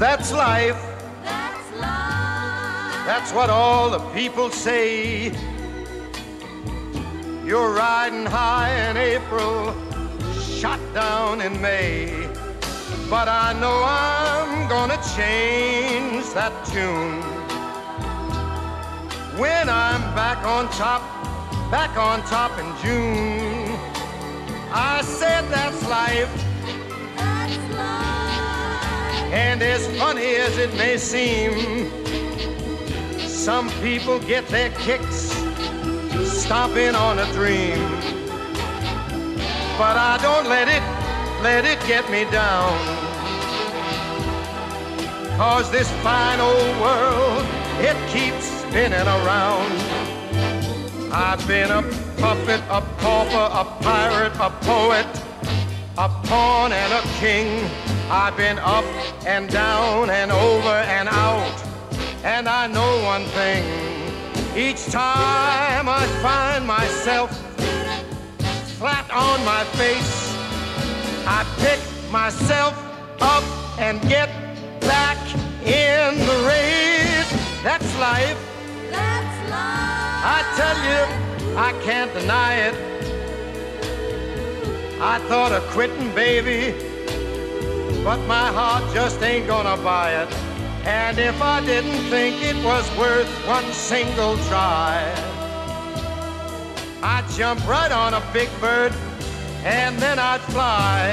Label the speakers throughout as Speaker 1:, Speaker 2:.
Speaker 1: that's life.
Speaker 2: That's life.
Speaker 1: That's what all the people say. You're riding high in April, shot down in May. But I know I'm gonna change that tune when I'm back on top in June. I said that's life.
Speaker 2: That's life.
Speaker 1: And as funny as it may seem, some people get their kicks stomping on a dream. But I don't let it get me down. 'Cause this fine old world, it keeps spinning around. I've been a puppet, a pauper, a pirate, a poet, a pawn and a king. I've been up and down and over and out. And I know one thing, each time I find myself flat on my face, I pick myself up and get back in the race. That's life.
Speaker 2: That's life.
Speaker 1: I tell you, I can't deny it. I thought of quitting, baby, but my heart just ain't gonna buy it. And if I didn't think it was worth one single try, I'd jump right on a big bird and then I'd fly.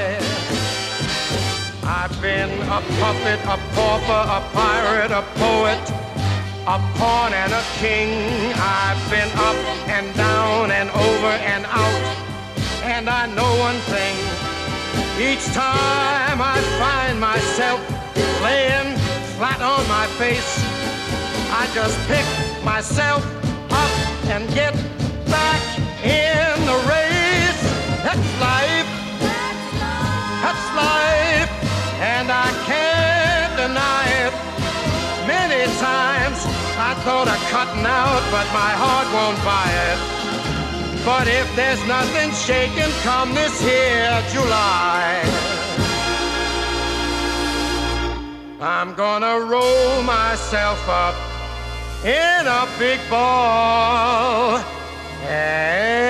Speaker 1: I've been a puppet, a pauper, a pirate, a poet, a pawn and a king. I've been up and down and over and out. And I know one thing, each time I find myself laying flat on my face, I just pick myself up and get back in the race. That's life.
Speaker 2: That's life.
Speaker 1: That's life. And I can't deny it. Many times I thought of cutting out, but my heart won't buy it. But if there's nothing shaking come this here July, I'm gonna roll myself up in a big ball and